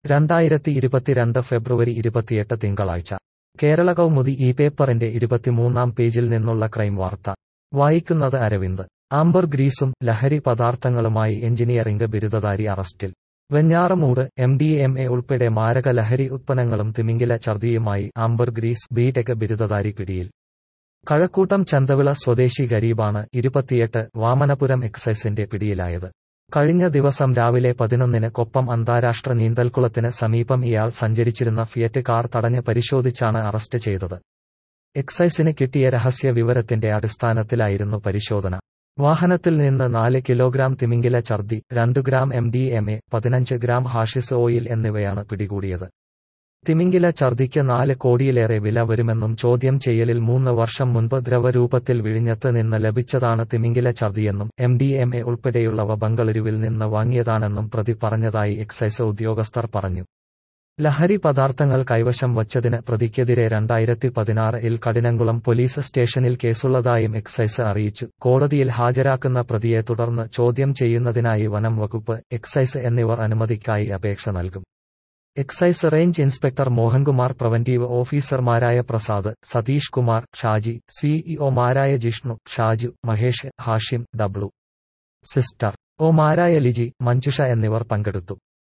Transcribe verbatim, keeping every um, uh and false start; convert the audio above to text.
രണ്ടായിരത്തി ഇരുപത്തിരണ്ട് ഫെബ്രുവരി ഇരുപത്തിയെട്ട് തിങ്കളാഴ്ച കേരള കൗമുദി ഈ പേപ്പറിന്റെ ഇരുപത്തിമൂന്നാം പേജിൽ നിന്നുള്ള ക്രൈം വാർത്ത വായിക്കുന്നത് അരവിന്ദ്. ആംബർ ഗ്രീസും ലഹരി പദാർത്ഥങ്ങളുമായി എഞ്ചിനീയറിംഗ് ബിരുദധാരി അറസ്റ്റിൽ. Venjaramoodu M D M A ഉൾപ്പെടെ മാരക ലഹരി ഉത്പന്നങ്ങളും തിമിംഗില ഛർദിയുമായി ആംബർ ഗ്രീസ് ബിടെക് ബിരുദധാരി പിടിയിൽ. കഴക്കൂട്ടം ചന്തവിള സ്വദേശി ഗരീബാണ് ഇരുപത്തിയെട്ട് വാമനപുരം എക്സൈസിന്റെ പിടിയിലായത്. കഴിഞ്ഞ ദിവസം രാവിലെ പതിനൊന്നിന് കൊപ്പം അന്താരാഷ്ട്ര നീന്തൽക്കുളത്തിന് സമീപം ഇയാൾ സഞ്ചരിച്ചിരുന്ന ഫിയറ്റ് കാർ തടഞ്ഞ് പരിശോധിച്ചാണ് അറസ്റ്റ് ചെയ്തത്. എക്സൈസിന് കിട്ടിയ രഹസ്യ വിവരത്തിന്റെ അടിസ്ഥാനത്തിലായിരുന്നു പരിശോധന. വാഹനത്തിൽ നിന്ന് നാല് കിലോഗ്രാം തിമിംഗില ഛർദി, രണ്ട് gram M D M A, പതിനഞ്ച് ഗ്രാം ഹാഷിസ് ഓയിൽ എന്നിവയാണ് പിടികൂടിയത്. തിമിംഗില ഛർദിക്ക് നാല് കോടിയിലേറെ വില വരുമെന്നും ചോദ്യം ചെയ്യലിൽ മൂന്ന് വർഷം മുൻപ് ദ്രവരൂപത്തിൽ വിഴിഞ്ഞത്ത് നിന്ന് ലഭിച്ചതാണ് തിമിംഗില ഛർദിയെന്നും എം ഡി എം എ ഉൾപ്പെടെയുള്ളവ ബംഗളൂരുവിൽ നിന്ന് വാങ്ങിയതാണെന്നും പ്രതി പറഞ്ഞതായി എക്സൈസ് ഉദ്യോഗസ്ഥർ പറഞ്ഞു. ലഹരി പദാർത്ഥങ്ങൾ കൈവശം വച്ചതിന് പ്രതിക്കെതിരെ രണ്ടായിരത്തി പതിനാറിൽ കഠിനംകുളം പോലീസ് സ്റ്റേഷനിൽ കേസുള്ളതായും എക്സൈസ് അറിയിച്ചു. കോടതിയിൽ ഹാജരാക്കുന്ന പ്രതിയെ തുടർന്ന് ചോദ്യം ചെയ്യുന്നതിനായി വനം വകുപ്പ്, എക്സൈസ് എന്നിവർ അനുമതിക്കായി അപേക്ഷ നൽകും. Excise range inspector Mohankumar, preventive ഓഫീസർമാരായ പ്രസാദ്, സതീഷ് കുമാർ, ഷാജി, സിഇഒമാരായ ജിഷ്ണു, ഷാജു, മഹേഷ്, ഹാഷിം, ഡബ്ലു, സിസ്റ്റർ ഒമാരായ ലിജി, മഞ്ജുഷ എന്നിവർ പങ്കെടുത്തു.